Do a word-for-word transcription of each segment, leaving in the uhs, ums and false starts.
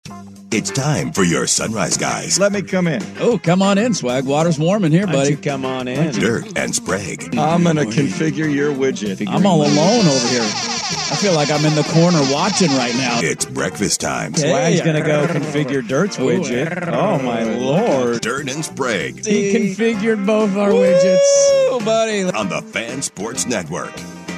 It's time for your Sunrise Guys. Let me come in. Oh, come on in, Swag. Water's warm in here, Why buddy. don't you come on in. Dirt and Sprague. I'm going to configure your widget. I'm all alone over here. I feel like I'm in the corner watching right now. It's breakfast time. Swag's going to go configure Dirt's widget. Oh, my Lord. Dirt and Sprague He configured both our widgets. Oh, buddy. on the Fan Sports Network.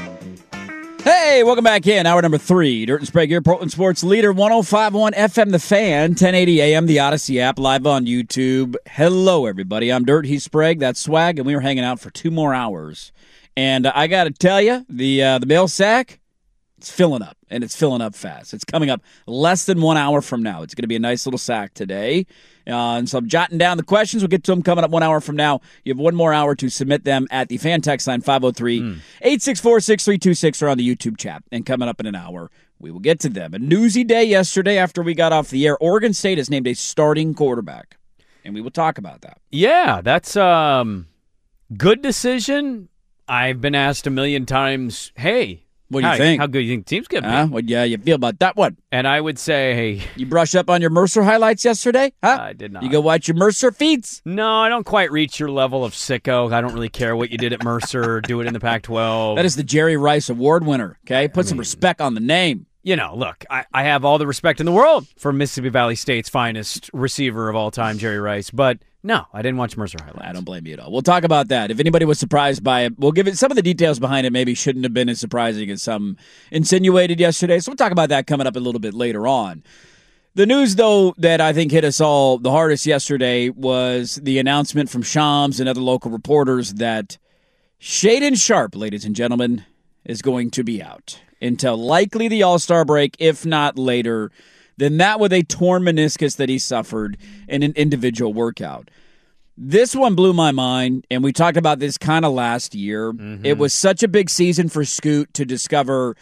Hey, welcome back in. Hour number three. Dirt and Sprague here, Portland Sports Leader, one oh five point one F M The Fan, ten eighty A M, the Odyssey app, live on YouTube. Hello, everybody. I'm Dirt, he's Sprague, that's Swag, and we were hanging out for two more hours. And uh, I got to tell you, the uh, the mail sack, it's filling up, and it's filling up fast. It's coming up less than one hour from now. It's going to be a nice little sack today. Uh, and so I'm jotting down the questions. We'll get to them coming up one hour from now. You have one more hour to submit them at the fan text line five oh three, eight six four, six three two six or on the YouTube chat. And coming up in an hour, we will get to them. A newsy day yesterday after we got off the air. Oregon State has named a starting quarterback, and we will talk about that. Yeah, that's um good decision. I've been asked a million times, hey, What do you how, think? How good do you think the team's going to be? Huh? What, yeah, you feel about that one? And I would say, hey, You brush up on your Mercer highlights yesterday? Huh? I did not. You go watch your Mercer feeds? No, I don't quite reach your level of sicko. I don't really care what you did at Mercer. Do it in the Pac twelve. That is the Jerry Rice Award winner, okay? Put some respect on the name. You know, look, I, I have all the respect in the world for Mississippi Valley State's finest receiver of all time, Jerry Rice. But no, I didn't watch Mercer highlights. I don't blame you at all. We'll talk about that. If anybody was surprised by it, we'll give it some of the details behind it. Maybe shouldn't have been as surprising as some insinuated yesterday. So we'll talk about that coming up a little bit later on. The news, though, that I think hit us all the hardest yesterday was the announcement from Shams and other local reporters that Shaden Sharp, ladies and gentlemen, is going to be out until likely the All-Star break, if not later. Then that with a torn meniscus that he suffered in an individual workout. This one blew my mind, and we talked about this kind of last year. Mm-hmm. It was such a big season for Scoot to discover,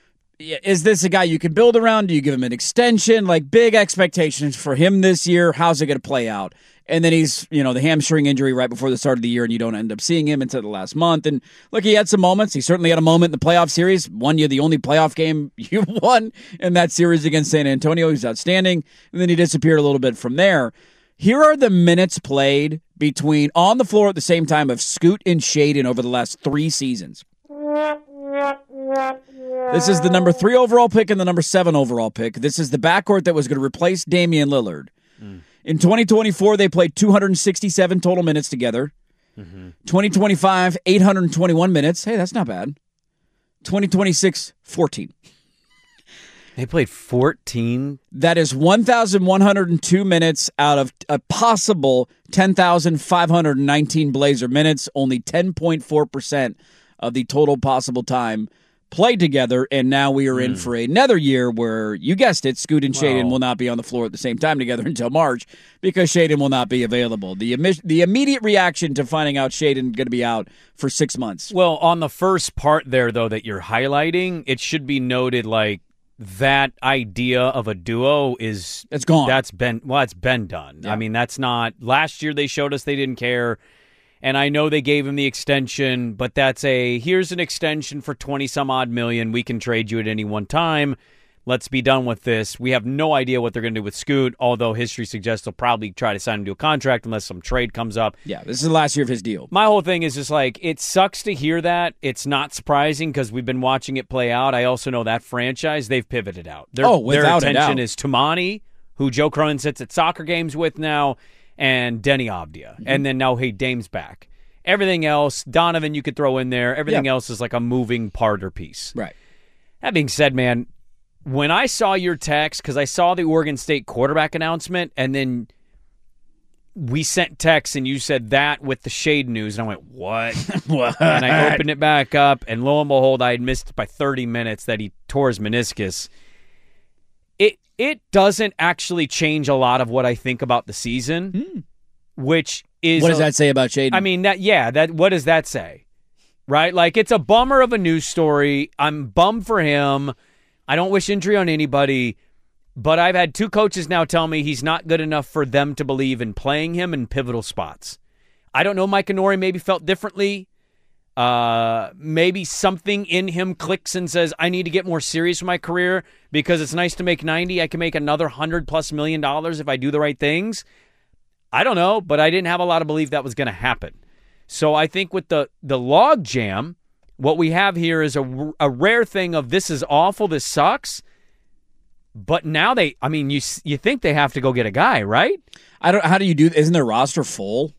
is this a guy you can build around? Do you give him an extension? Like, big expectations for him this year. How's it going to play out? And then he's, you know, the hamstring injury right before the start of the year, and you don't end up seeing him until the last month. And look, he had some moments. He certainly had a moment in the playoff series. Won you the only playoff game you won in that series against San Antonio. He was outstanding. And then he disappeared a little bit from there. Here are the minutes played between on the floor at the same time of Scoot and Shaden over the last three seasons. This is the number three overall pick and the number seven overall pick. This is the backcourt that was going to replace Damian Lillard. Mm. In twenty twenty-four, they played two hundred sixty-seven total minutes together. Mm-hmm. twenty twenty-five, eight hundred twenty-one minutes. Hey, that's not bad. twenty twenty-six, fourteen. They played fourteen? That is one thousand one hundred two minutes out of a possible ten thousand five hundred nineteen Blazer minutes. Only ten point four percent of the total possible time played together, and now we are mm. in for another year where, you guessed it, Scoot and Shaden wow. will not be on the floor at the same time together until March because Shaden will not be available. The imi- the immediate reaction to finding out Shaden going to be out for six months. Well, on the first part there, though, that you're highlighting, it should be noted, like, that idea of a duo is... It's gone. That's been, well, it's been done. Yeah. I mean, that's not... Last year they showed us they didn't care. And I know they gave him the extension, but that's a, here's an extension for twenty-some-odd million. We can trade you at any one time. Let's be done with this. We have no idea what they're going to do with Scoot, although history suggests they'll probably try to sign him to a contract unless some trade comes up. Yeah, this is the last year of his deal. My whole thing is just like, it sucks to hear that. It's not surprising because we've been watching it play out. I also know that franchise, they've pivoted out. Their, oh, without their a doubt. attention is Tumani, who Joe Cronin sits at soccer games with now, and Denny Avdia. Mm-hmm. And then now, hey, Dame's back. Everything else, Donovan you could throw in there. Everything yep. else is like a moving part or piece. Right. That being said, man, when I saw your text, because I saw the Oregon State quarterback announcement, and then we sent text, and you said that with the Shade news, and I went, what? What? And I opened it back up, and lo and behold, I had missed by thirty minutes that he tore his meniscus. It it doesn't actually change a lot of what I think about the season, mm. which is... What does a, that say about Shaden? I mean, that yeah, that what does that say? Right? Like, it's a bummer of a news story. I'm bummed for him. I don't wish injury on anybody, but I've had two coaches now tell me he's not good enough for them to believe in playing him in pivotal spots. I don't know, Mike Inori maybe felt differently. Uh, maybe something in him clicks and says, I need to get more serious with my career because it's nice to make ninety. I can make another hundred plus million dollars if I do the right things. I don't know, but I didn't have a lot of belief that was going to happen. So I think with the, the log jam, what we have here is a, a rare thing of this is awful, this sucks. But now they, I mean, you you think they have to go get a guy, right? I don't. How do you do? Isn't their roster full?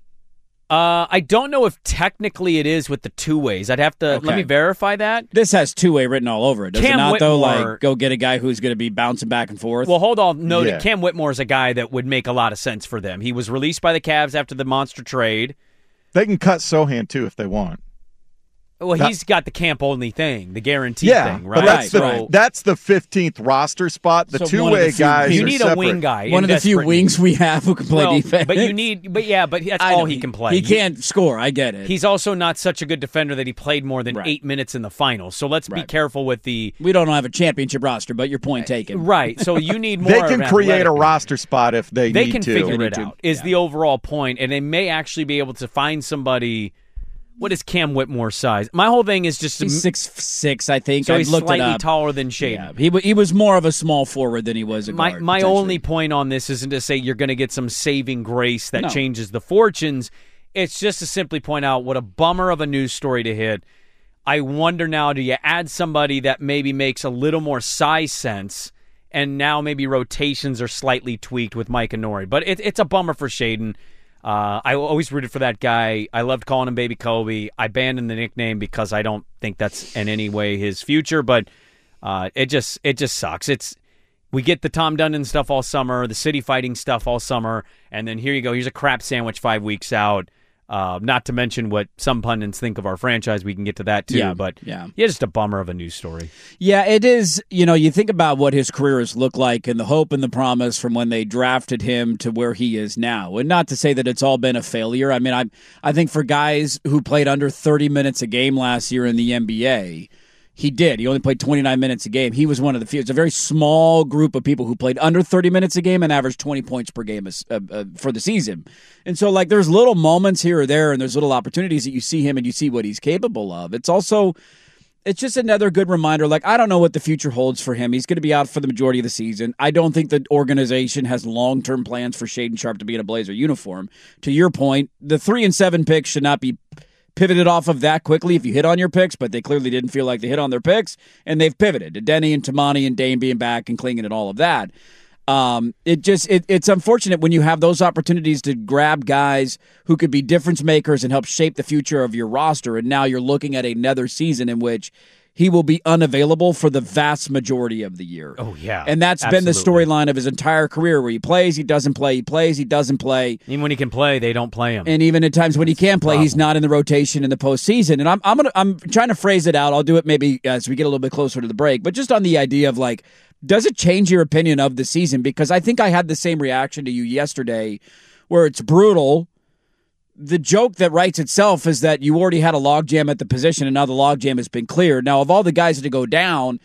Uh, I don't know if technically it is with the two ways. I'd have to Okay. let me verify that. This has two way written all over it. Does Cam it not though? Whitmore- Like go get a guy who's going to be bouncing back and forth. Well, hold on. No, Yeah. Cam Whitmore is a guy that would make a lot of sense for them. He was released by the Cavs after the monster trade. They can cut Sohan, too, if they want. Well, That- he's got the camp only thing, the guarantee Yeah, thing, right? but that's the, Right. that's the fifteenth roster spot. The So one of two-way the few- guys you are need separate. a wing guy. One in of the few desperate wings need. we have who can play Well, defense. but you need, but yeah, but that's I all know, he can play. He can't score. I get it. He's also not such a good defender that he played more than Right. eight minutes in the finals. So let's be Right. careful with the we don't have a championship roster, but your point taken. right. So you need more. They can of create a athletic- roster spot if they, They need can to. figure They it need to. out. Is Yeah. the overall point, and they may actually be able to find somebody. What is Cam Whitmore's size? My whole thing is just to, He's six six, I think. so I he's looked slightly it up. taller than Shaden. Yeah, he wa- he was more of a small forward than he was a My guard. my potentially. only point on this isn't to say you're going to get some saving grace that No. changes the fortunes. It's just to simply point out what a bummer of a news story to hit. I wonder now, do you add somebody that maybe makes a little more size sense, and now maybe rotations are slightly tweaked with Mike and Nori. But it, it's a bummer for Shaden. Uh, I always rooted for that guy. I loved calling him Baby Kobe. I abandoned the nickname because I don't think that's in any way his future. But uh, it just it just sucks. It's we get the Tom Dundon stuff all summer, the city fighting stuff all summer, and then here you go. Here's a crap sandwich five weeks out. Uh, not to mention what some pundits think of our franchise. We can get to that too. Yeah, but yeah. yeah, just a bummer of a news story. Yeah, it is. You know, you think about what his career has looked like and the hope and the promise from when they drafted him to where he is now. And not to say that it's all been a failure. I mean, I I think for guys who played under thirty minutes a game last year in the N B A, he did. He only played twenty-nine minutes a game. He was one of the few. It's a very small group of people who played under thirty minutes a game and averaged twenty points per game as, uh, uh, for the season. And so, like, there's little moments here or there, and there's little opportunities that you see him and you see what he's capable of. It's also, it's just another good reminder. Like, I don't know what the future holds for him. He's going to be out for the majority of the season. I don't think the organization has long-term plans for Shaden Sharp to be in a Blazer uniform. To your point, the three and seven picks should not be pivoted off of that quickly if you hit on your picks, but they clearly didn't feel like they hit on their picks, and they've pivoted to Denny and Tamani and Dame being back and Klingon and all of that. Um, it just it, it's unfortunate when you have those opportunities to grab guys who could be difference makers and help shape the future of your roster, and now you're looking at another season in which he will be unavailable for the vast majority of the year. Oh, yeah. And that's been the Absolutely. storyline of his entire career, where he plays, he doesn't play, he plays, he doesn't play. Even when he can play, they don't play him. And even at times when he can play, he's not in the rotation in the postseason. And I'm I'm gonna I'm trying to phrase it out. I'll do it maybe as we get a little bit closer to the break. But just on the idea of like, does it change your opinion of the season? Because I think I had the same reaction to you yesterday, where it's brutal. The joke that writes itself is that you already had a logjam at the position, and now the logjam has been cleared. Now, of all the guys to go down,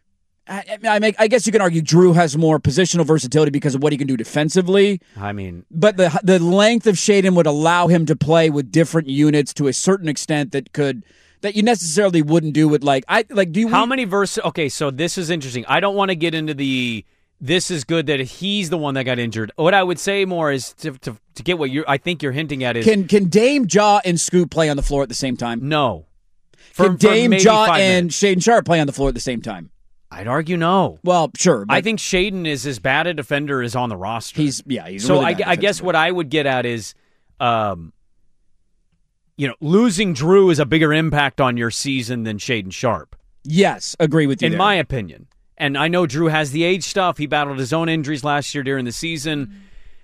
I, I make I guess you can argue Drew has more positional versatility because of what he can do defensively. I mean, But the the length of Shaden would allow him to play with different units to a certain extent that could that you necessarily wouldn't do with like I like do you how many verses? Okay, so this is interesting. I don't want to get into the this is good that he's the one that got injured. What I would say more is to to, to get what you I think you're hinting at is can can Dame, Ja, and Scoot play on the floor at the same time? no. Can Dame, maybe Ja, five and minutes. Shaden Sharp play on the floor at the same time? I'd argue no. Well, sure. But I think Shaden is as bad a defender as on the roster. he's yeah he's so really I, bad I guess defensively. what I would get at is, um, you know, losing Drew is a bigger impact on your season than Shaden Sharp, yes, agree with you in there. my opinion. And I know Drew has the age stuff. He battled his own injuries last year during the season.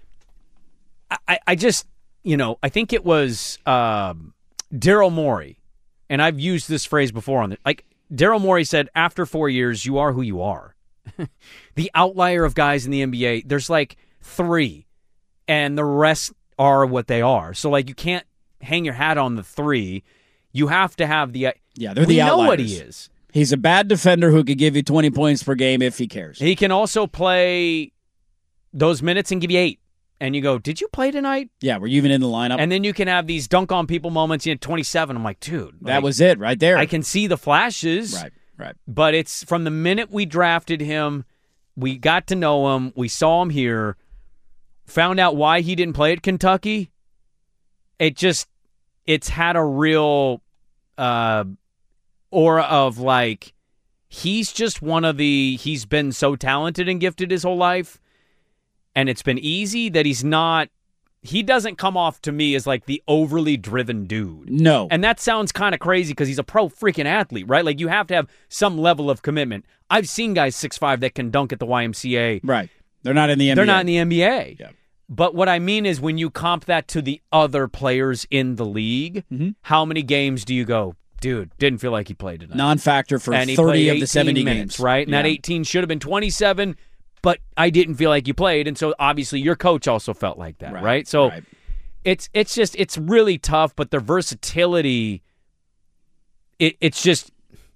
I, I, I just, you know, I think it was um, Daryl Morey, and I've used this phrase before on the like. Daryl Morey said, after four years, you are who you are. The outlier of guys in the N B A, there's like three, and the rest are what they are. So, like, you can't hang your hat on the three. You have to have the... Yeah, they're we the know outliers. what he is. He's a bad defender who could give you twenty points per game if he cares. He can also play those minutes and give you eight. and you go, did you play tonight? Yeah, were you even in the lineup? And then you can have these dunk on people moments. You know, twenty-seven. I'm like, dude, that like, was it right there. I can see the flashes. Right, right. But it's from the minute we drafted him, we got to know him, we saw him here, found out why he didn't play at Kentucky. It just, it's had a real uh, aura of like, he's just one of the, he's been so talented and gifted his whole life, and it's been easy that he's not, he doesn't come off to me as like the overly driven dude. No. And that sounds kind of crazy because he's a pro freaking athlete, right? Like you have to have some level of commitment. I've seen guys six five that can dunk at the Y M C A. Right. They're not in the N B A. They're not in the N B A. Yeah. But what I mean is when you comp that to the other players in the league, mm-hmm. how many games do you go, dude, didn't feel like he played tonight? Non-factor for and he thirty played of the seventy minutes, games. right? And yeah. that eighteen should have been twenty-seven, but I didn't feel like you played. And so obviously your coach also felt like that, right? right? So right. it's it's just, it's really tough, but their versatility, it it's just,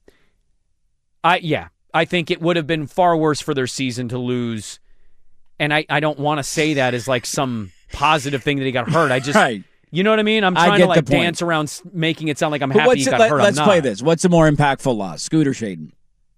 I yeah, I think it would have been far worse for their season to lose. And I, I don't want to say that as like some positive thing that he got hurt. I just, right. you know what I mean? I'm I trying get to like the point. dance around making it sound like I'm But happy what's he it, got let, hurt. Let's I'm play not. this. What's a more impactful loss, Scoot or Shaden?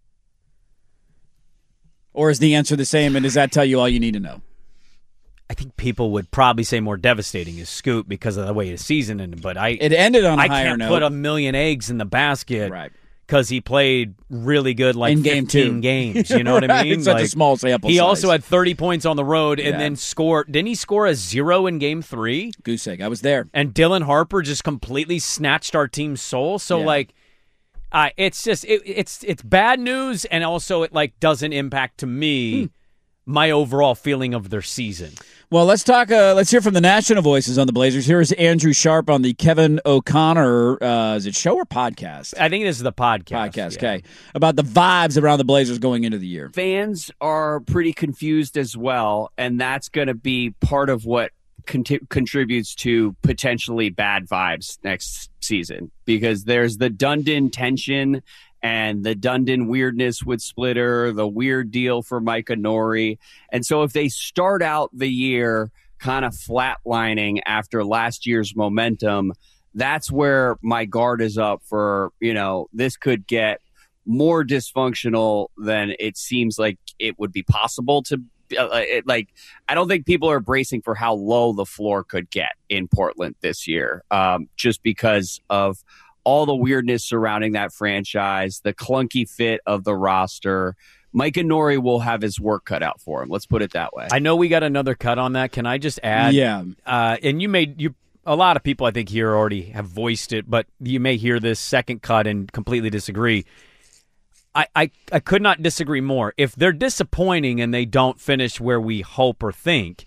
Or is the answer the same, and does that tell you all you need to know? I think people would probably say more devastating is Scoot because of the way his season ended. But I, It ended on a I higher can't note. put a million eggs in the basket, Right. Because he played really good, like In game fifteen two. games. You know what I mean? It's such a Like, small sample He size. also had thirty points on the road and Yeah. then scored. Didn't he score a zero in game three? Goose egg. I was there. And Dylan Harper just completely snatched our team's soul. So Yeah. like, uh, it's just it, it's it's bad news, and also it like doesn't impact to me Hmm. my overall feeling of their season. Well, let's talk. Uh, let's hear from the national voices on the Blazers. Here is Andrew Sharp on the Kevin O'Connor. Uh, is it show or podcast? I think this is the podcast. Podcast. yeah. Okay, about the vibes around the Blazers going into the year. Fans are pretty confused as well, and that's going to be part of what cont- contributes to potentially bad vibes next season, because there's the Dundon tension and the Dundon weirdness with Splitter, the weird deal for Micah Nori. And so if they start out the year kind of flatlining after last year's momentum, that's where my guard is up for, you know, this could get more dysfunctional than it seems like it would be possible to uh, it, like, I don't think people are bracing for how low the floor could get in Portland this year, um, just because of all the weirdness surrounding that franchise, the clunky fit of the roster. Micah Nori will have his work cut out for him. Let's put it that way. I know we got another cut on that. Can I just add? Yeah. Uh, and you made you a lot of people I think here already have voiced it, but you may hear this second cut and completely disagree. I, I, I could not disagree more. If they're disappointing and they don't finish where we hope or think,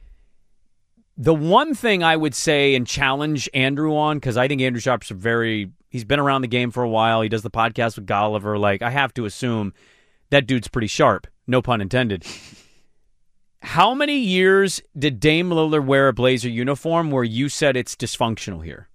the one thing I would say and challenge Andrew on, because I think Andrew Sharp's a very, he's been around the game for a while. He does the podcast with Golliver. Like, I have to assume that dude's pretty sharp. No pun intended. How many years did Dame Lillard wear a Blazer uniform where you said it's dysfunctional here?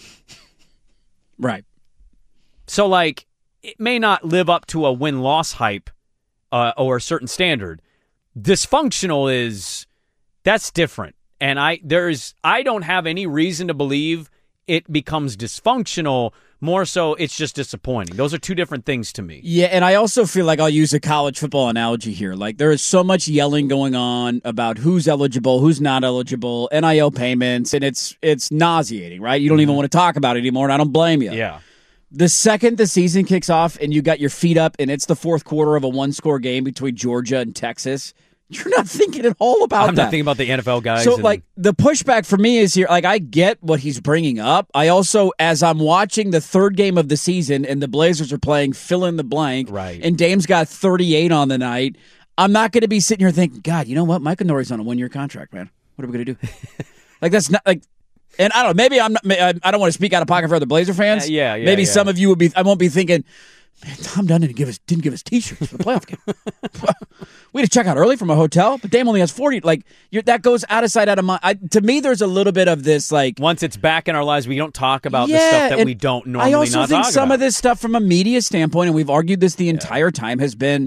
Right. So, like, it may not live up to a win-loss hype uh, or a certain standard. Dysfunctional is, that's different. And I there's I don't have any reason to believe it becomes dysfunctional. More so, it's just disappointing. Those are two different things to me. Yeah, and I also feel like I'll use a college football analogy here. Like, there is so much yelling going on about who's eligible, who's not eligible, N I L payments, and it's it's nauseating, right? You don't even want to talk about it anymore, and I don't blame you. Yeah. The second the season kicks off and you got your feet up and it's the fourth quarter of a one-score game between Georgia and Texas, you're not thinking at all about I'm that. not thinking about the N F L guys. So, and, like, the pushback for me is here. Like, I get what he's bringing up. I also, as I'm watching the third game of the season and the Blazers are playing fill in the blank, Right. and Dame's got thirty-eight on the night, I'm not going to be sitting here thinking, God, you know what? Micah Nori's on a one-year contract, man. What are we going to do? Like, that's not, like, and I don't know, maybe I'm not, I don't want to speak out of pocket for other Blazer fans. Uh, yeah, yeah, Maybe yeah. some of you would be, I won't be thinking, man, Tom Dunn didn't give us didn't give us T-shirts for the playoff game. We had to check out early from a hotel, but Dame only has forty. Like, you're, that goes out of sight, out of mind. I, to me, there's a little bit of this, like, once it's back in our lives, we don't talk about yeah, the stuff that and we don't normally I also not think talk some about. of this stuff from a media standpoint, and we've argued this the entire time, has been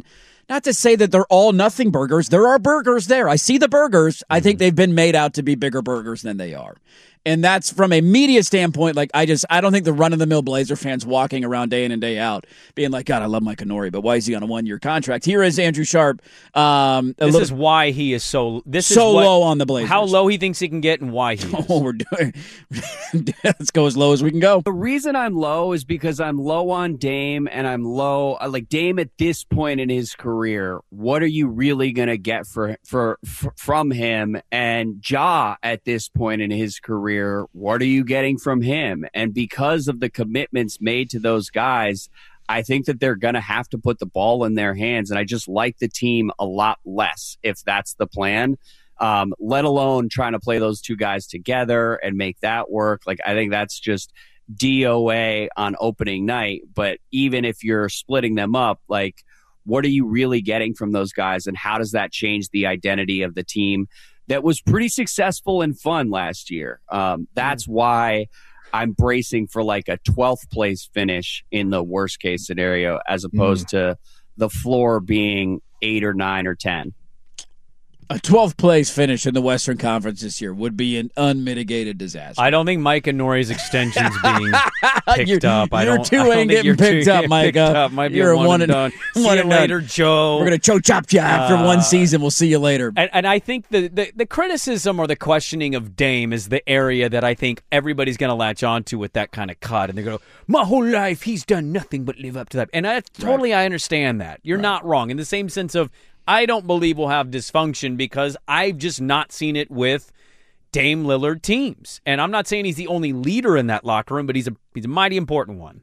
not to say that they're all nothing burgers. There are burgers there. I see the burgers. I think they've been made out to be bigger burgers than they are. And that's from a media standpoint. Like, I just, I don't think the run-of-the-mill Blazer fans walking around day in and day out being like, God, I love Mike Kennori, but why is he on a one-year contract? Here is Andrew Sharp. Um, this little, is why he is so this so is what, low on the Blazers. How low he thinks he can get and why he is. Oh, we're doing. Let's go as low as we can go. The reason I'm low is because I'm low on Dame, and I'm low like Dame at this point in his career. What are you really going to get for, for for from him? And Ja at this point in his career, what are you getting from him? And because of the commitments made to those guys, I think that they're going to have to put the ball in their hands. And I just like the team a lot less if that's the plan, um, let alone trying to play those two guys together and make that work. Like, I think that's just D O A on opening night. But even if you're splitting them up, like, what are you really getting from those guys? And how does that change the identity of the team that was pretty successful and fun last year? Um, that's why I'm bracing for like a twelfth place finish in the worst case scenario, as opposed mm. to the floor being eight or nine or ten. A twelfth place finish in the Western Conference this year would be an unmitigated disaster. I don't think Mike Kennori's extension's being picked you're, up. I your don't, two I don't ain't think getting picked two up, Mike. Picked up. Might be you're a one, one and and done. one See you and later, done. Joe. We're gonna choke chop you after uh, one season. We'll see you later. And, and I think the, the the criticism or the questioning of Dame is the area that I think everybody's going to latch onto with that kind of cut, and they go, "My whole life he's done nothing but live up to that." And I totally right. I understand that. You're right. not wrong in the same sense of, I don't believe we'll have dysfunction because I've just not seen it with Dame Lillard teams. And I'm not saying he's the only leader in that locker room, but he's a he's a mighty important one.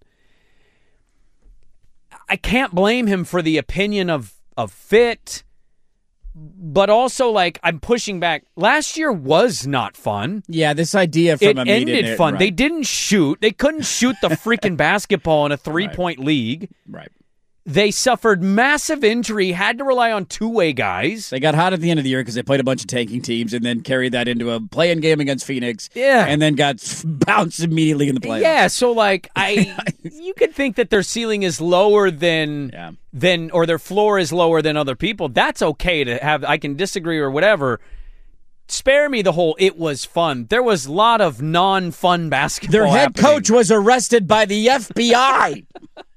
I can't blame him for the opinion of, of fit, but also, like, I'm pushing back. Last year was not fun. Yeah, this idea from it a ended it, fun. Right. They didn't shoot. They couldn't shoot the freaking basketball in a three-point right. league. Right. They suffered massive injury, had to rely on two-way guys. They got hot at the end of the year because they played a bunch of tanking teams and then carried that into a play-in game against Phoenix. Yeah. And then got bounced immediately in the playoffs. Yeah, so, like, I, you could think that their ceiling is lower than, yeah. than, or their floor is lower than other people. That's okay to have. I can disagree or whatever. Spare me the whole it was fun. There was a lot of non-fun basketball Their head happening. coach was arrested by the F B I.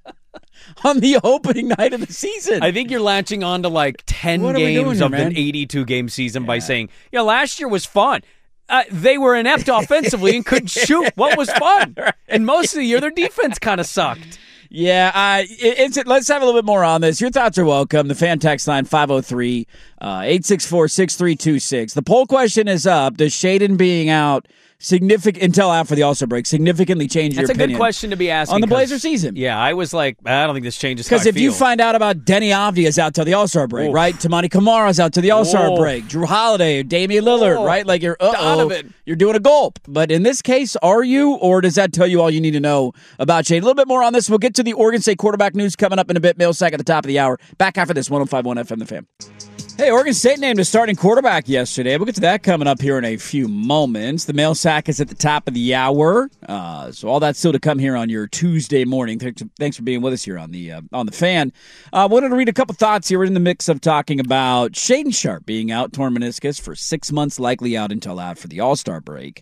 On the opening night of the season. I think you're latching on to like ten games here, of man? an eighty-two game season yeah. by saying, yeah, last year was fun. Uh, they were inept offensively and couldn't shoot. What was fun? And most of the year, their defense kind of sucked. Yeah, uh, it, it's, let's have a little bit more on this. Your thoughts are welcome. The fan text line, five oh three, eight six four, six three two six. The poll question is up. Does Shaedon being out significant until after the All-Star break significantly change your That's a opinion good question to be asking on the Blazer season? Yeah, I was like, I don't think this changes. Because if feel. you find out about Denny Avdia's out till the All-Star break, Oof. right? Tamani Kamara's out till the All-Star Oof. break. Drew Holiday, Damian Lillard, Oof. right? Like you're uh oh, Donovan. you're doing a gulp. But in this case, are you, or does that tell you all you need to know about Shaedon? A little bit more on this. We'll get to the Oregon State quarterback news coming up in a bit. Millsack at the top of the hour. Back after this, one oh five point one F M The Fan. Hey, Oregon State named a starting quarterback yesterday. We'll get to that coming up here in a few moments. The mail sack is at the top of the hour, uh, so all that's still to come here on your Tuesday morning. Thanks for being with us here on the uh, on the Fan. I uh, wanted to read a couple thoughts here. We're in the mix of talking about Shaedon Sharpe being out, torn meniscus for six months, likely out until out for the All-Star break.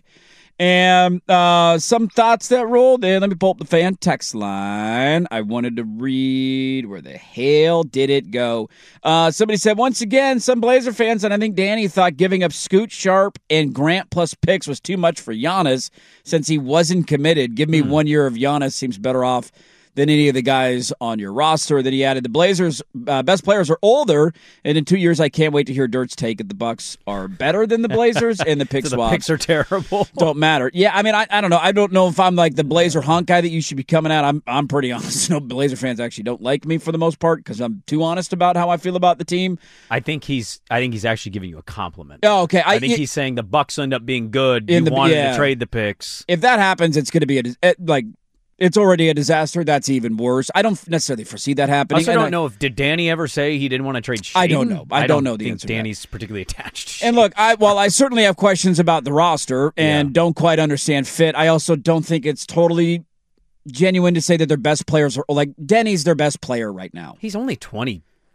And uh, some thoughts that rolled in. Let me pull up the fan text line. I wanted to read where the hell did it go? Uh, somebody said, once again, some Blazer fans, and I think Danny thought giving up Scoot, Sharpe, and Grant plus picks was too much for Giannis since he wasn't committed. Give me mm. one year of Giannis. Seems better off than any of the guys on your roster. Then he added, the Blazers' uh, best players are older, and in two years, I can't wait to hear Dirt's take if the Bucks are better than the Blazers, and the pick so swaps the picks are terrible. Don't matter. Yeah, I mean, I, I don't know. I don't know if I'm like the Blazer hunk guy that you should be coming at. I'm I'm pretty honest. No, Blazer fans actually don't like me for the most part because I'm too honest about how I feel about the team. I think he's I think he's actually giving you a compliment. Oh, okay. I, I think it, he's saying the Bucks end up being good. You the, wanted yeah. to trade the picks. If that happens, it's going to be a it, like. It's already a disaster. That's even worse. I don't necessarily foresee that happening. I also don't I, know if did Danny ever say he didn't want to trade Shaedon? I don't know. I, I don't, don't know the think answer. Danny's to particularly attached to And Shaedon. look, I while I certainly have questions about the roster and yeah. don't quite understand fit, I also don't think it's totally genuine to say that their best players are like Denny's their best player right now. He's only twenty.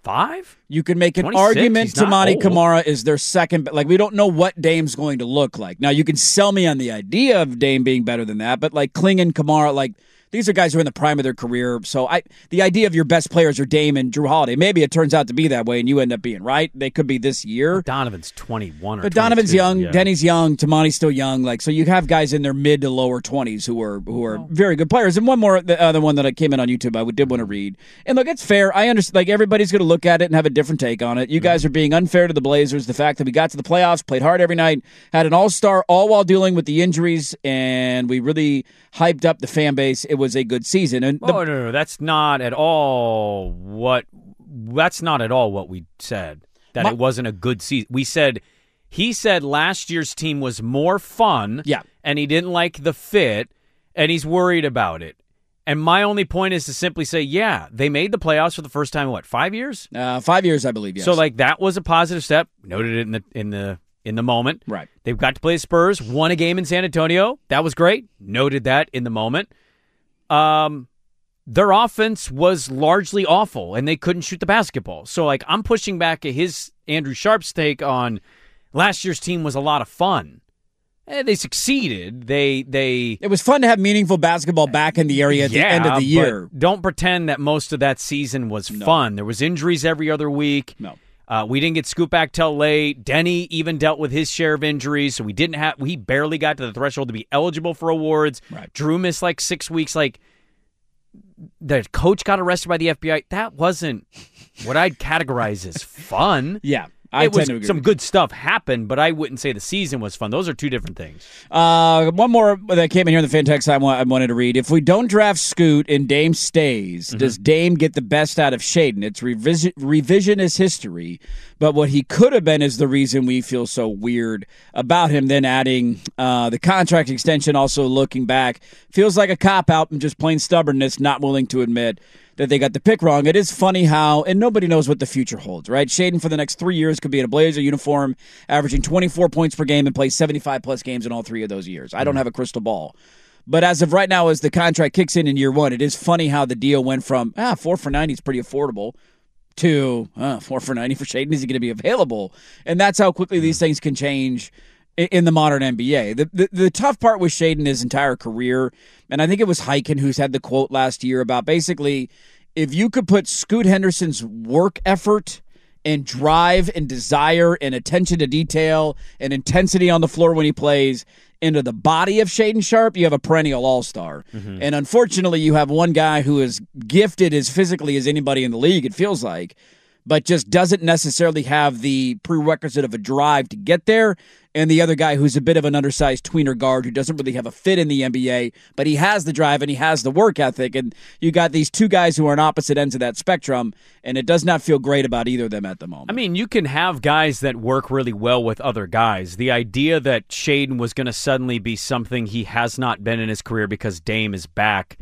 Five? You can make an twenty-six? argument He's not Tamani old. Kamara is their second. Like, we don't know what Dame's going to look like. Now, you can sell me on the idea of Dame being better than that, but like Klingon, Kamara, like, these are guys who are in the prime of their career. So I, the idea of your best players are Dame and Drew Holiday. Maybe it turns out to be that way, and you end up being right. They could be this year. Donovan's twenty-one or But Donovan's twenty-two, young, yeah. Denny's young, Tamani's still young. Like, so you have guys in their mid to lower twenties who are who are very good players. And one more, the other one that I came in on YouTube, I did want to read. And look, it's fair. I understand. Like, everybody's going to look at it and have a different take on it. You guys are being unfair to the Blazers. The fact that we got to the playoffs, played hard every night, had an all-star, all while dealing with the injuries, and we really hyped up the fan base. It was a good season. And the, Oh, no, no, no. That's not at all what that's not at all what we said. That My- it wasn't a good season. We said he said last year's team was more fun. Yeah. And he didn't like the fit, and he's worried about it. And my only point is to simply say, yeah, they made the playoffs for the first time in what, five years? uh, five years, I believe, yes. So like that was a positive step. Noted it in the in the in the moment. Right. They've got to play the Spurs, won a game in San Antonio. That was great. Noted that in the moment. Um Their offense was largely awful, and they couldn't shoot the basketball. So, like, I'm pushing back at his Andrew Sharp's take on last year's team was a lot of fun. Eh, they succeeded. They they it was fun to have meaningful basketball back in the area at yeah, the end of the year. but don't pretend that most of that season was fun. There was injuries every other week. No. Uh, we didn't get scooped back till late. Denny even dealt with his share of injuries, so we didn't have. We barely got to the threshold to be eligible for awards. Right. Drew missed like six weeks. Like. The coach got arrested by the F B I. That wasn't what I'd categorize as fun. Yeah. I it tend was to agree some with good stuff happened, but I wouldn't say the season was fun. Those are two different things. Uh, one more that came in here in the fan text I, want, I wanted to read. If we don't draft Scoot and Dame stays, Mm-hmm. does Dame get the best out of Shaden? It's revision, revisionist history, but what he could have been is the reason we feel so weird about him. Then adding uh, the contract extension, also looking back, feels like a cop-out and just plain stubbornness, not willing to admit that they got the pick wrong. It is funny how, and nobody knows what the future holds, right? Shaden for the next three years could be in a Blazer uniform, averaging twenty-four points per game and play seventy-five plus games in all three of those years. I don't have a crystal ball. But as of right now, as the contract kicks in in year one, it is funny how the deal went from, ah, four for ninety is pretty affordable, to uh, four for ninety for Shaden. Is he going to be available? And that's how quickly these things can change in the modern N B A. The, the the tough part with Shaden his entire career, and I think it was Hyken who's had the quote last year about basically if you could put Scoot Henderson's work effort and drive and desire and attention to detail and intensity on the floor when he plays into the body of Shaden Sharp, you have a perennial all-star. Mm-hmm. And unfortunately, you have one guy who is gifted as physically as anybody in the league, it feels like, but just doesn't necessarily have the prerequisite of a drive to get there, and the other guy who's a bit of an undersized tweener guard who doesn't really have a fit in the N B A, but he has the drive and he has the work ethic, and you got these two guys who are on opposite ends of that spectrum, and it does not feel great about either of them at the moment. I mean, you can have guys that work really well with other guys. The idea that Shaden was going to suddenly be something he has not been in his career because Dame is back,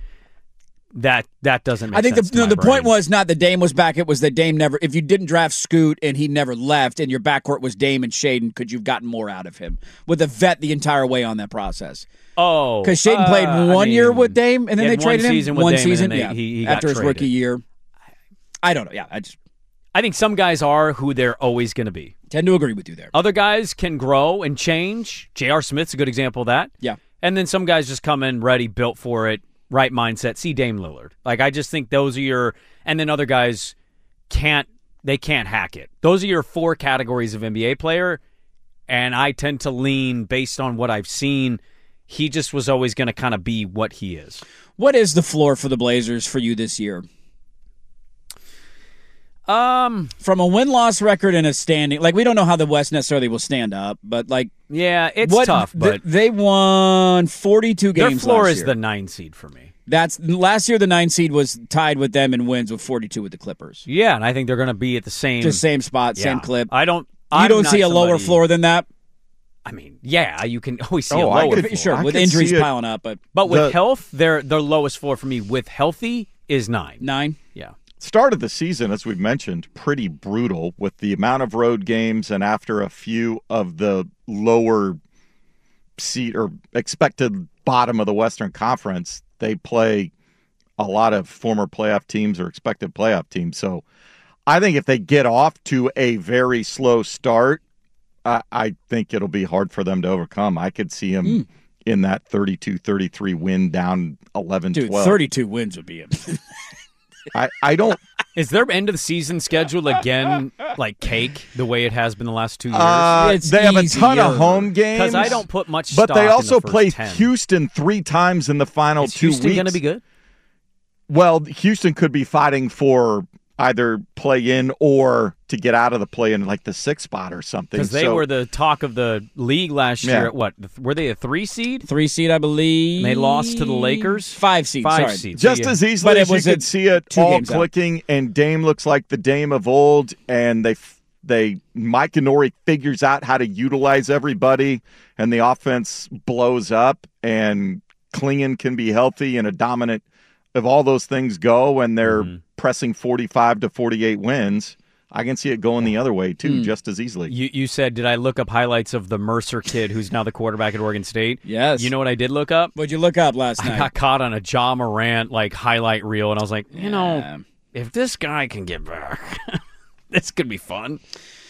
That that doesn't make I think sense the to no, my the brain. point was not that Dame was back. It was that Dame never. If you didn't draft Scoot and he never left, and your backcourt was Dame and Shaden, could you've gotten more out of him with a vet the entire way on that process? Oh, Because Shaden uh, played I one mean, year with Dame, and then he they had traded one him season with one Dame, and season. then they- yeah, he- he got after his traded. rookie year. I don't know. Yeah, I just I think some guys are who they're always going to be. tend to agree with you there. Other guys can grow and change. J R. Smith's a good example of that. Yeah. And then some guys just come in ready, built for it, right mindset. See Dame Lillard. Like, I just think those are your – and then other guys can't – they can't hack it. Those are your four categories of N B A player, and I tend to lean based on what I've seen. He just was always going to kind of be what he is. What is the floor for the Blazers for you this year? Um, From a win-loss record and a standing – like, we don't know how the West necessarily will stand up, but, like – yeah, it's what, tough, th- but they won forty-two their games floor last is year. the nine seed for me. That's last year. The nine seed was tied with them in wins with forty-two with the Clippers. Yeah, and I think they're going to be at the same Just same spot, yeah. same clip. I don't. You I'm don't not see a lower somebody- floor than that. I mean, yeah, you can always see Oh, a I lower could- floor. Sure, I with could injuries see it. piling up, but But with The- health, their their lowest floor for me with healthy is nine. nine. Yeah. Start of the season, as we've mentioned, pretty brutal with the amount of road games, and after a few of the lower seat or expected bottom of the Western Conference, they play a lot of former playoff teams or expected playoff teams. So I think if they get off to a very slow start, I, I think it'll be hard for them to overcome. I could see them mm. in that thirty-two thirty-three win down eleven twelve. Dude, thirty-two wins would be it. I, I don't. Is their end of the season schedule again like cake the way it has been the last two years? Uh, it's they have a easier. ton of home games. Because I don't put much But stock they also in the first play ten. Houston three times in the final Is two Houston weeks. going to be good? Well, Houston could be fighting for either play in or to get out of the play in like the sixth spot or something. Because they so, were the talk of the league last Yeah. year. At what? Were they a three seed? Three seed, I believe. And they lost to the Lakers? Five seed. Five sorry. seed. just So, yeah. as easily But it as you was could a- see it two all games out. clicking, and Dame looks like the Dame of old, and they they Mike Nori figures out how to utilize everybody, and the offense blows up, and Klingon can be healthy and a dominant. If all those things go and they're Mhm. pressing forty-five to forty-eight wins, I can see it going the other way too, Mm. just as easily. You, you said, did I look up highlights of the Mercer kid who's now the quarterback at Oregon State? Yes. You know what I did look up? What'd you look up last I night? got caught on a Ja Morant like highlight reel, and I was like, you Yeah. know, if this guy can get back, this could be fun.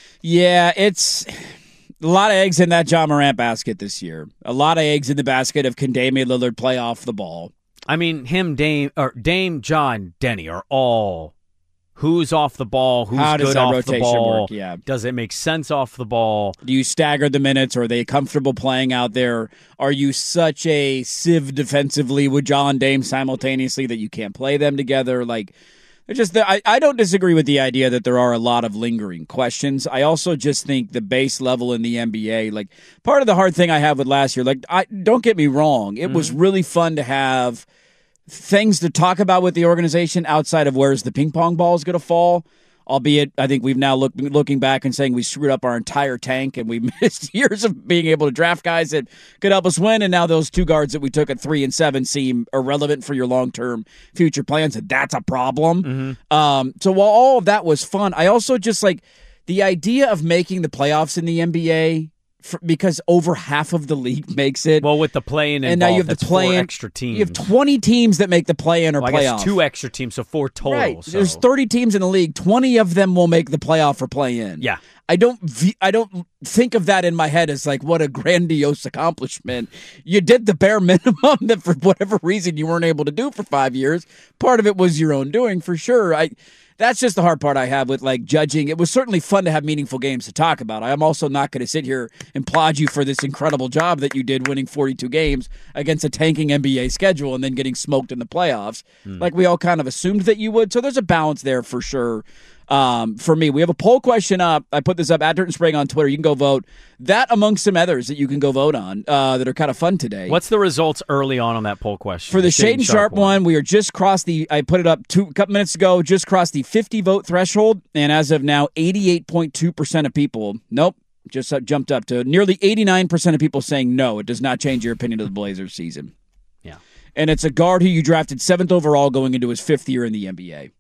Yeah, it's a lot of eggs in that John Morant basket this year. A lot of eggs in the basket of can Damian Lillard play off the ball. I mean, him, Dame, or Dame, John, Denny are all who's off the ball, who's How does good that off rotation the ball. work? Yeah. Does it make sense off the ball? Do you stagger the minutes? Are they comfortable playing out there? Are you such a sieve defensively with John Dame simultaneously that you can't play them together? Like, it's just the, I, I don't disagree with the idea that there are a lot of lingering questions. I also just think the base level in the N B A, like part of the hard thing I have with last year, like I don't get me wrong, it mm-hmm. was really fun to have things to talk about with the organization outside of where's the ping pong ball is going to fall. Albeit, I think we've now look, looking back and saying we screwed up our entire tank and we missed years of being able to draft guys that could help us win. And now those two guards that we took at three and seven seem irrelevant for your long-term future plans. And that's a problem. Mm-hmm. Um, so while all of that was fun, I also just like the idea of making the playoffs in the N B A for, because over half of the league makes it. Well, with the play-in and now you have the that's play-in four extra teams. You have twenty teams that make the play-in or well, playoff. I guess two extra teams, so four total. Right. So. There's thirty teams in the league. twenty of them will make the playoff or play-in. Yeah. I don't v- I don't think of that in my head as like what a grandiose accomplishment. You did the bare minimum that for whatever reason you weren't able to do for five years. Part of it was your own doing for sure. I That's just the hard part I have with like judging. It was certainly fun to have meaningful games to talk about. I'm also not going to sit here and applaud you for this incredible job that you did winning forty-two games against a tanking N B A schedule and then getting smoked in the playoffs. Mm. Like we all kind of assumed that you would. So there's a balance there for sure. Um, for me, we have a poll question up. I put this up at Dirt and Sprague on Twitter. You can go vote. That amongst some others that you can go vote on uh, that are kind of fun today. What's the results early on on that poll question? For the Shaden Shaden Sharp one, one, we are just crossed the, I put it up two a couple minutes ago, just crossed the fifty vote threshold. And as of now, eighty-eight point two percent of people, nope, just uh, jumped up to nearly eighty-nine percent of people saying no, it does not change your opinion of the Blazers season. Yeah. And it's a guard who you drafted seventh overall going into his fifth year in the N B A.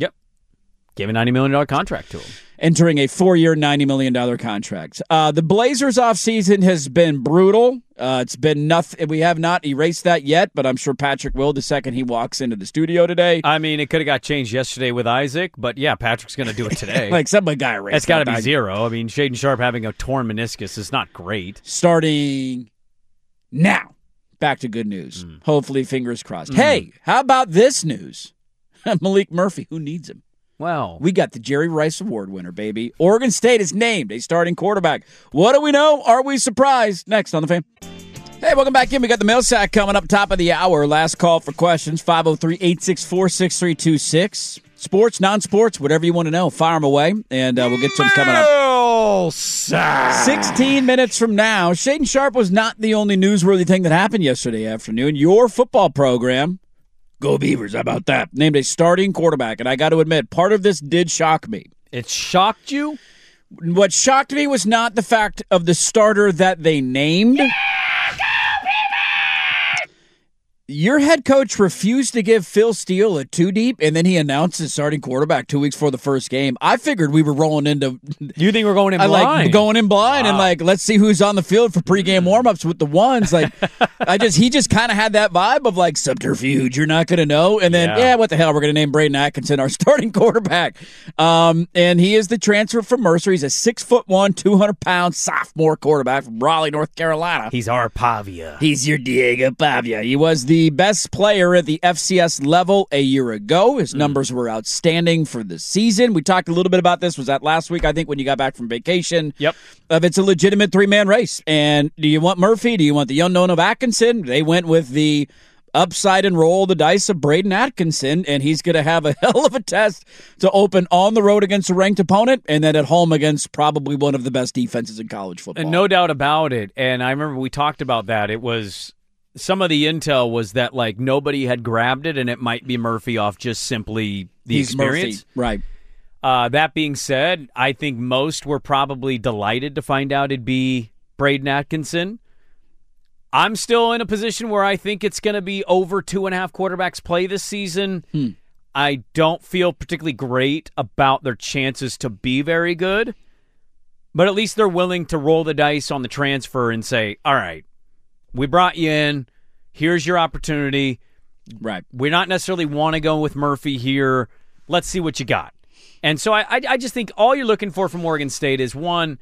Give a ninety million dollars contract to him. Entering a four-year, ninety million dollars contract. Uh, the Blazers' offseason has been brutal. Uh, it's been nothing. We have not erased that yet, but I'm sure Patrick will the second he walks into the studio today. I mean, it could have got changed yesterday with Isaac, but yeah, Patrick's going to do it today. Like somebody got erased. It's got to be that. zero. I mean, Shaden Sharp having a torn meniscus is not great. Starting now. Back to good news. Mm. Hopefully, fingers crossed. Mm. Hey, how about this news? Malik Murphy, who needs him? Well, we got the Jerry Rice Award winner, baby. Oregon State is named a starting quarterback. What do we know? Are we surprised? Next on The Fan. Hey, welcome back in. We got the mail sack coming up top of the hour. Last call for questions, five oh three, eight six four, six three two six. Sports, non-sports, whatever you want to know, fire them away, and uh, we'll get to them coming up. Mail sack. sixteen minutes from now, Shaden Sharp was not the only newsworthy thing that happened yesterday afternoon. Your football program, Go Beavers, how about that? Named a starting quarterback, and I got to admit, part of this did shock me. It shocked you? What shocked me was not the fact of the starter that they named. Yeah, Go Beavers! Your head coach refused to give Phil Steele a two deep, and then he announced his starting quarterback two weeks before the first game. I figured we were rolling into. You think we're going in I blind? like going in blind, Wow. and like let's see who's on the field for pregame warmups with the ones. Like, I just he just kind of had that vibe of like subterfuge. You're not going to know, and then Yeah. yeah. what the hell? We're going to name Braden Atkinson our starting quarterback, um, and he is the transfer from Mercer. He's a six foot one, two hundred pound sophomore quarterback from Raleigh, North Carolina. He's our Pavia. He's your Diego Pavia. He was the best player at the F C S level a year ago. His numbers were outstanding for the season. We talked a little bit about this. Was that last week, I think, when you got back from vacation? Yep. Of it's a legitimate three-man race. And do you want Murphy? Do you want the unknown of Atkinson? They went with the upside and roll the dice of Braden Atkinson, and he's going to have a hell of a test to open on the road against a ranked opponent and then at home against probably one of the best defenses in college football. And no doubt about it. And I remember we talked about that. It was some of the intel was that like nobody had grabbed it, and it might be Murphy off just simply the He's experience. Murphy. Right. Uh, that being said, I think most were probably delighted to find out it'd be Braden Atkinson. I'm still in a position where I think it's going to be over two and a half quarterbacks play this season. Hmm. I don't feel particularly great about their chances to be very good, but at least they're willing to roll the dice on the transfer and say, all right, we brought you in. Here's your opportunity. Right. We're not necessarily want to go with Murphy here. Let's see what you got. And so I, I, I just think all you're looking for from Oregon State is, one,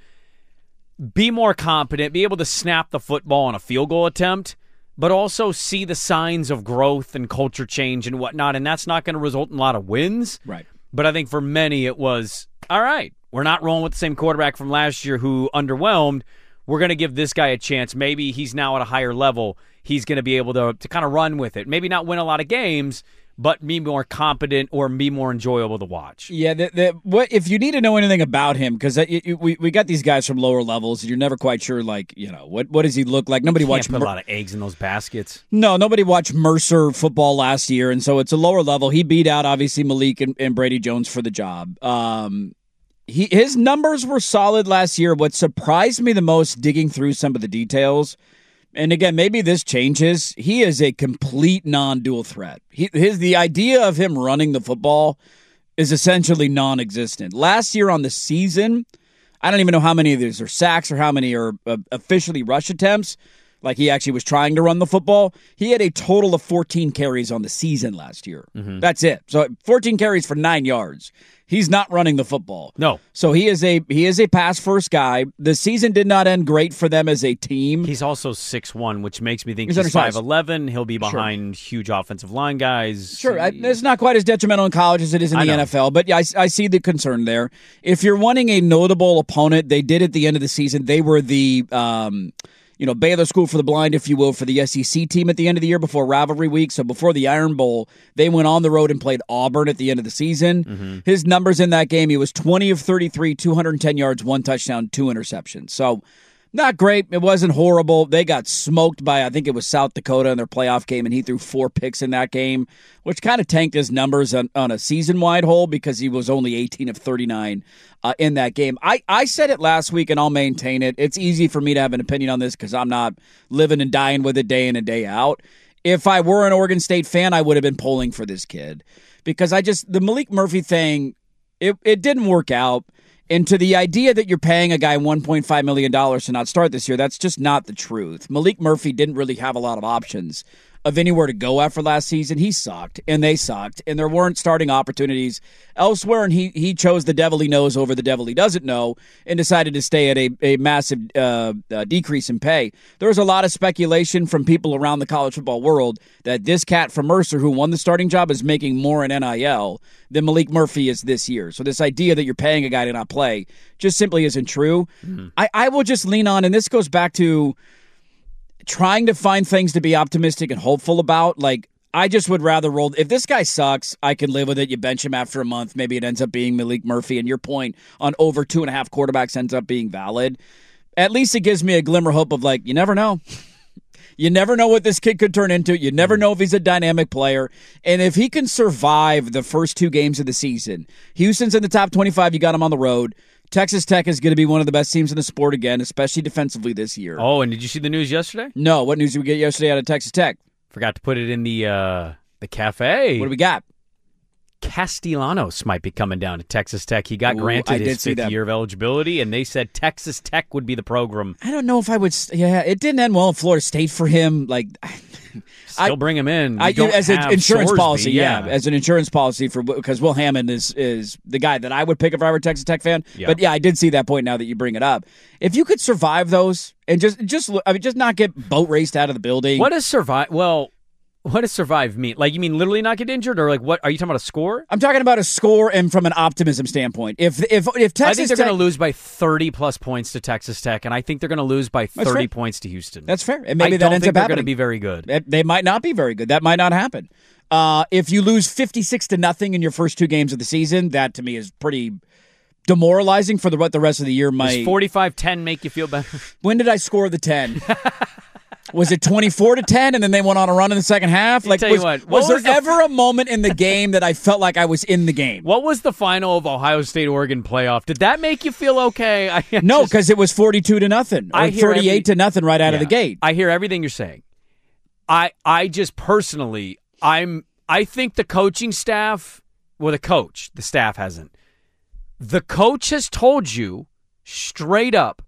be more competent, be able to snap the football on a field goal attempt, but also see the signs of growth and culture change and whatnot. And that's not going to result in a lot of wins. Right. But I think for many it was, all right, we're not rolling with the same quarterback from last year who underwhelmed. We're going to give this guy a chance. Maybe he's now at a higher level. He's going to be able to, to kind of run with it. Maybe not win a lot of games, but be more competent or be more enjoyable to watch. Yeah, the, the, what if you need to know anything about him? Because we we got these guys from lower levels, and you're never quite sure, like, you know, what what does he look like? Nobody Can't watched put Mer- a lot of eggs in those baskets. no, nobody watched Mercer football last year, and so it's a lower level. He beat out obviously Malik and, and Brady Jones for the job. Um, he his numbers were solid last year. What surprised me the most, digging through some of the details. And again, maybe this changes. He is a complete non-dual threat. He, his the idea of him running the football is essentially non-existent. Last year on the season, I don't even know how many of these are sacks or how many are uh, officially rush attempts. Like he actually was trying to run the football. He had a total of fourteen carries on the season last year. Mm-hmm. That's it. So fourteen carries for nine yards. He's not running the football. No. So he is a he is a pass first guy. The season did not end great for them as a team. He's also six one, which makes me think He's he's, undersized. five eleven. He'll be behind sure. huge offensive line guys. Sure, I, it's not quite as detrimental in college as it is in I the know. N F L, but yeah, I, I see the concern there. If you're wanting a notable opponent, they did at the end of the season. They were the um, you know, Baylor School for the Blind, if you will, for the S E C team at the end of the year before rivalry week. So before the Iron Bowl, they went on the road and played Auburn at the end of the season. Mm-hmm. His numbers in that game, he was twenty of thirty-three, two hundred ten yards, one touchdown, two interceptions. So not great. It wasn't horrible. They got smoked by, I think it was South Dakota in their playoff game, and he threw four picks in that game, which kind of tanked his numbers on, on a season-wide whole because he was only eighteen of thirty-nine uh, in that game. I, I said it last week, and I'll maintain it. It's easy for me to have an opinion on this because I'm not living and dying with it day in and day out. If I were an Oregon State fan, I would have been polling for this kid because I just, the Malik Murphy thing, it, it didn't work out. And to the idea that you're paying a guy one point five million dollars to not start this year, that's just not the truth. Malik Murphy didn't really have a lot of options of anywhere to go after last season. He sucked, and they sucked, and there weren't starting opportunities elsewhere, and he he chose the devil he knows over the devil he doesn't know and decided to stay at a, a massive uh, uh, decrease in pay. There was a lot of speculation from people around the college football world that this cat from Mercer, who won the starting job, is making more in N I L than Malik Murphy is this year. So this idea that you're paying a guy to not play just simply isn't true. Mm-hmm. I, I will just lean on, and this goes back to trying to find things to be optimistic and hopeful about. Like, I just would rather roll. If this guy sucks, I can live with it. You bench him after a month. Maybe it ends up being Malik Murphy, and your point on over two and a half quarterbacks ends up being valid. At least it gives me a glimmer of hope of, like, you never know. You never know what this kid could turn into. You never know if he's a dynamic player. And if he can survive the first two games of the season, Houston's in the top twenty-five. You got him on the road. Texas Tech is going to be one of the best teams in the sport again, especially defensively this year. Oh, and did you see the news yesterday? No. What news did we get yesterday out of Texas Tech? Forgot to put it in the uh, the cafe. What do we got? Castellanos might be coming down to Texas Tech. He got Ooh, granted I did his see fifth that. year of eligibility, and they said Texas Tech would be the program. I don't know if I would. Yeah, it didn't end well in Florida State for him. Like, Still I, bring him in. You I, don't as an have insurance Sorsby, policy, yeah. yeah. as an insurance policy for because Will Hammond is is the guy that I would pick if I were a Texas Tech fan. Yeah. But yeah, I did see that point. Now that you bring it up, if you could survive those and just just I mean, just not get boat raced out of the building. What does survive? Well, what does survive mean? Like, you mean literally not get injured, or like what? Are you talking about a score? I'm talking about a score and from an optimism standpoint. If if if Texas I think they're Tech, going to lose by thirty plus points to Texas Tech, and I think they're going to lose by That's thirty fair. points to Houston. That's fair, and maybe I that don't ends think up they're happening. going to be very good. They- They might not be very good. That might not happen. Uh, if you lose fifty-six to nothing in your first two games of the season, that to me is pretty demoralizing for the what the rest of the year might. Does forty-five ten make you feel better? When did I score the ten? Was it twenty-four to ten and then they went on a run in the second half? Like, tell you was, what, was what there was the- ever a moment in the game that I felt like I was in the game? What was the final of Ohio State Oregon playoff? Did that make you feel okay? I No, just- because it was forty-two to nothing or I hear thirty-eight every- to nothing right out of Yeah. the gate. I hear everything you're saying. I I just personally, I'm I think the coaching staff, well, the coach, the staff hasn't. The coach has told you straight up,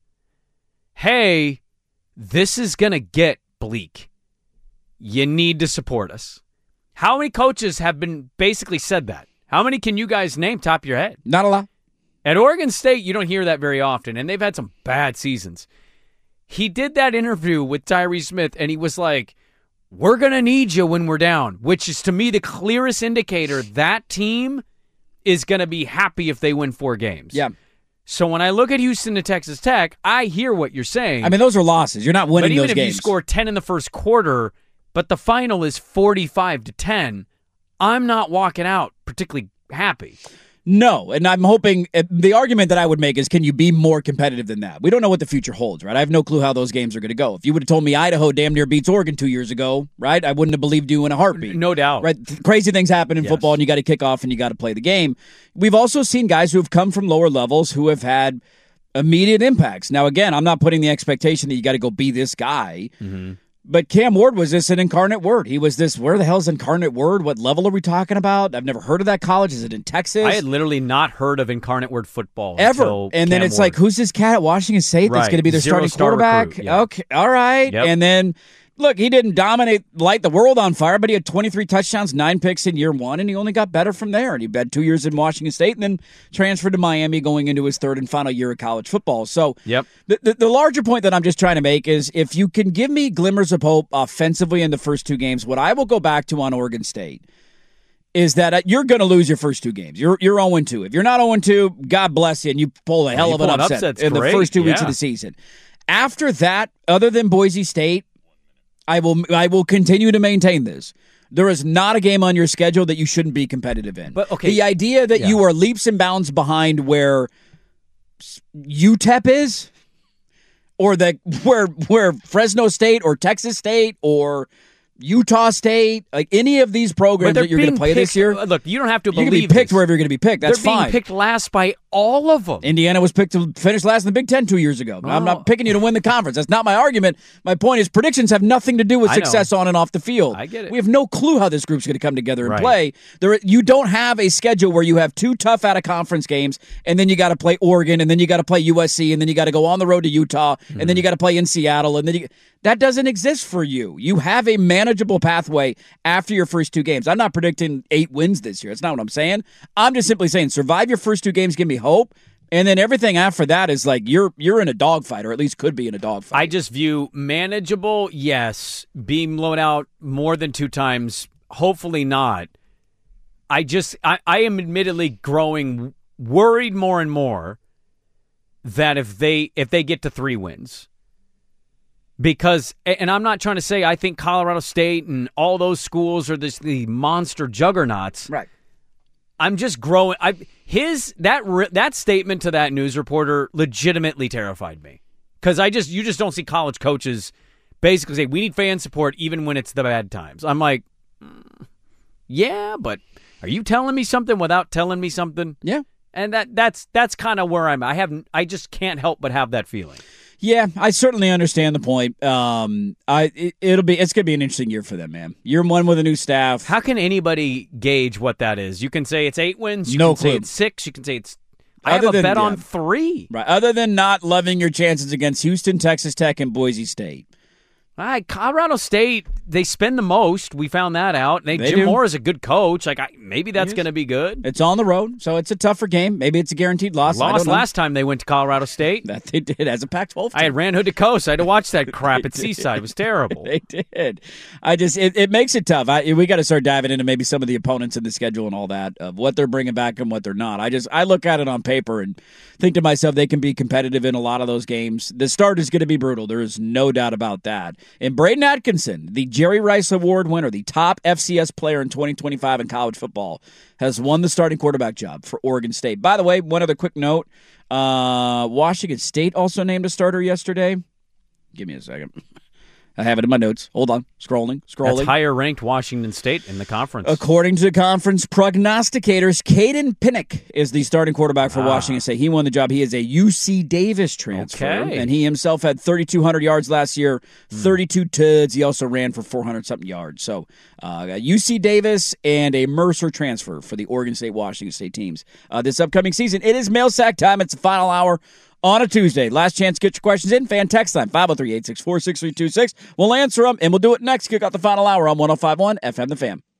hey, this is gonna get bleak. You need to support us. How many coaches have been basically said that? How many can you guys name top of your head? Not a lot. At Oregon State, you don't hear that very often, and they've had some bad seasons. He did that interview with Tyree Smith, and he was like, we're going to need you when we're down, which is, to me, the clearest indicator that team is going to be happy if they win four games. Yeah. So when I look at Houston to Texas Tech, I hear what you're saying. I mean, those are losses. You're not winning but even those if games. you score ten in the first quarter, but the final is forty-five to ten, I'm not walking out particularly happy. No, and I'm hoping uh, the argument that I would make is, can you be more competitive than that? We don't know what the future holds, right? I have no clue how those games are going to go. If you would have told me Idaho damn near beats Oregon two years ago, right, I wouldn't have believed you in a heartbeat. No doubt. Right? Crazy things happen in Yes. football, and you got to kick off and you got to play the game. We've also seen guys who have come from lower levels who have had immediate impacts. Now, again, I'm not putting the expectation that you got to go be this guy. Mm-hmm. But Cam Ward was this an incarnate word. He was this, where the hell is incarnate word? What level are we talking about? I've never heard of that college. Is it in Texas? I had literally not heard of Incarnate Word football Ever. until And then Cam it's Ward. like, who's this cat at Washington State that's Right. going to be their Zero starting star quarterback? recruit, yeah. Okay, all right. Yep. And then, look, he didn't dominate, light the world on fire, but he had twenty-three touchdowns, nine picks in year one, and he only got better from there. And he had two years in Washington State and then transferred to Miami going into his third and final year of college football. So Yep. the, the, the larger point that I'm just trying to make is if you can give me glimmers of hope offensively in the first two games, what I will go back to on Oregon State is that uh, you're going to lose your first two games. You're you're oh and two. If you're not oh and two, God bless you, and you pull a hell you of an pull an upset upset's in great, the first two weeks yeah. of the season. After that, other than Boise State, I will I will continue to maintain this. There is not a game on your schedule that you shouldn't be competitive in. But, okay. The idea that Yeah. you are leaps and bounds behind where U T E P is, or that where where Fresno State or Texas State or Utah State, like any of these But programs they're that you're going being to play picked- this year, uh, Look, you don't have to you can believe be picked this. wherever you're going to be picked. That's They're being fine. picked last by all of them. Indiana was picked to finish last in the Big Ten two years ago. I'm Oh. not picking you to win the conference. That's not my argument. My point is predictions have nothing to do with I know. success on and off the field. I get it. We have no clue how this group's going to come together and Right. play. There, you don't have a schedule where you have two tough out of conference games, and then you got to play Oregon, and then you got to play U S C, and then you got to go on the road to Utah, and Mm-hmm. then you got to play in Seattle, and then you, that doesn't exist for you. You have a manageable pathway after your first two games. I'm not predicting eight wins this year. That's not what I'm saying. I'm just simply saying survive your first two games, give me hope. And then everything after that is like you're you're in a dogfight, or at least could be in a dogfight. I just view manageable, yes. Being blown out more than two times, hopefully not. I just, I, I am admittedly growing worried more and more that if they if they get to three wins, because, and I'm not trying to say I think Colorado State and all those schools are this the monster juggernauts. right. I'm just growing. I his that re, that statement to that news reporter legitimately terrified me because I just you just don't see college coaches basically say we need fan support even when it's the bad times. I'm like, mm, yeah, but are you telling me something without telling me something? Yeah. And that that's that's kind of where I'm. I have I just can't help but have that feeling. Yeah, I certainly understand the point. Um, I it, it'll be it's gonna be an interesting year for them, man. Year one with a new staff. How can anybody gauge what that is? You can say it's eight wins. You No can clue. say it's six. You can say it's. I Other have a than- bet yeah. on three. Right. Other than not loving your chances against Houston, Texas Tech, and Boise State. All right, Colorado State, they spend the most. We found that out. They, They Jim do. Moore is a good coach. Like I, maybe that's going to be good. It's on the road, so it's a tougher game. Maybe it's a guaranteed loss. I Lost don't know. last time they went to Colorado State. That they did as a Pac twelve team. I had ran hood to coast. I had to watch that crap at Seaside. It was terrible. They did. I just it, it makes it tough. I, we got to start diving into maybe some of the opponents in the schedule and all that of what they're bringing back and what they're not. I just I look at it on paper and think to myself they can be competitive in a lot of those games. The start is going to be brutal. There is no doubt about that. And Braden Atkinson, the Jerry Rice Award winner, the top F C S player in twenty twenty-five in college football, has won the starting quarterback job for Oregon State. By the way, one other quick note: uh, Washington State also named a starter yesterday. Give me a second. I have it in my notes. Hold on. Scrolling, scrolling. That's higher ranked Washington State in the conference. According to conference prognosticators, Caden Pinnock is the starting quarterback for Ah. Washington State. He won the job. He is a U C Davis transfer, Okay. and he himself had thirty-two hundred yards last year, thirty-two tuds. He also ran for four hundred something yards. So, uh, got U C Davis and a Mercer transfer for the Oregon State, Washington State teams uh, this upcoming season. It is mail sack time. It's the final hour on a Tuesday. Last chance to get your questions in. Fan text line, five oh three, eight six four, six three two six. We'll answer them, and we'll do it next. Kick out the final hour on one oh five point one F M The Fan.